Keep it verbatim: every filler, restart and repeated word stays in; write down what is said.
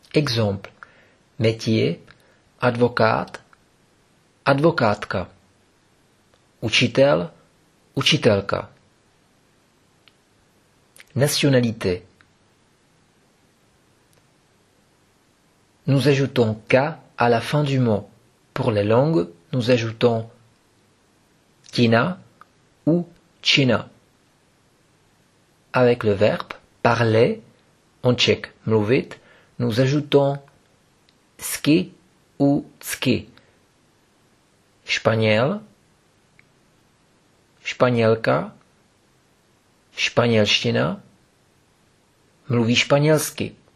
Exemple. Métier, advokát, advokátka. Učitel, učitelka. Nationalité. Nous ajoutons K à la fin du mot. Pour les langues, nous ajoutons Tina ou China. Avec le verbe parler, en tchèque mluvit, nous ajoutons ski ou cky. Španěl, španělka, španělština, mluví španělsky.